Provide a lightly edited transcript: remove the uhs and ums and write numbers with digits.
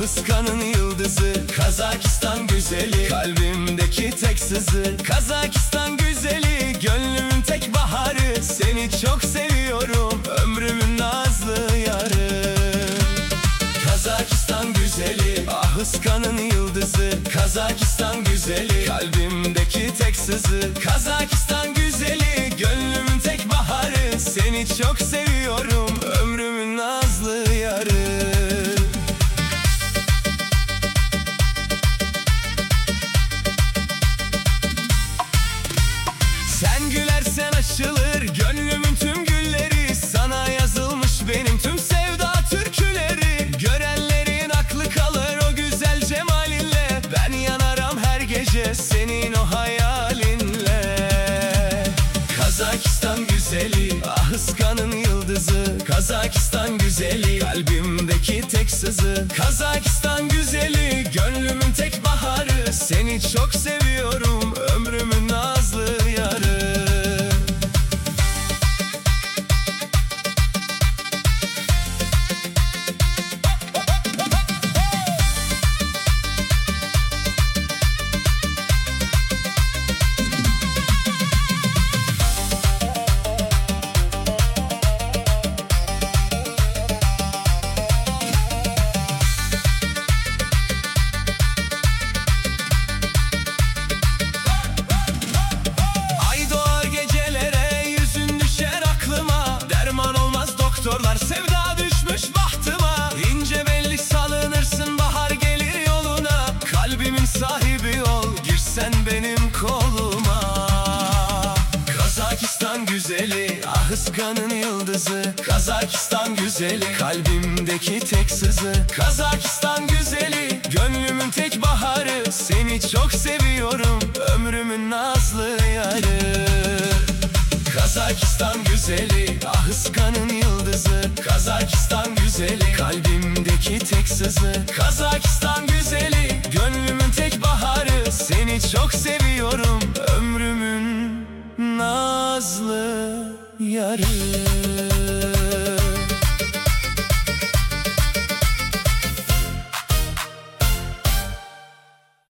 Ahıskan'ın yıldızı, Kazakistan güzeli, kalbimdeki tek sızı. Kazakistan güzeli, gönlümün tek baharı. Seni çok seviyorum, ömrümün nazlı yarı. Kazakistan güzeli, Ahıskan'ın yıldızı, Kazakistan güzeli, kalbimdeki tek sızı. Kazakistan güzeli, gönlümün tek baharı. Seni çok seviyorum, ömrümün nazlı yarı. Sen gülersen açılır gönlümün tüm gülleri. Sana yazılmış benim tüm sevda türküleri. Görenlerin aklı kalır o güzel cemalinle. Ben yanarım her gece senin o hayalinle. Kazakistan güzeli, Ahıskan'ın yıldızı, Kazakistan güzeli, kalbimdeki tek sızı. Kazakistan güzeli, gönlümün tek baharı. Seni çok seviyorum, ömrümün nazlı yarı. Doktorlar sevda düşmüş bahtıma. İnce belli salınırsın, bahar gelir yoluna. Kalbimin sahibi ol, girsen benim koluma. Kazakistan güzeli, Ahıskan'ın yıldızı, Kazakistan güzeli, kalbimdeki tek sızı. Kazakistan güzeli, gönlümün tek baharı. Seni çok seviyorum, ömrümün nazlı yarı. Kazakistan güzeli, Ahıskan'ın yıldızı, Kazakistan güzeli, kalbimdeki tek sızı. Kazakistan güzeli, gönlümün tek baharı. Seni çok seviyorum, ömrümün nazlı yarı.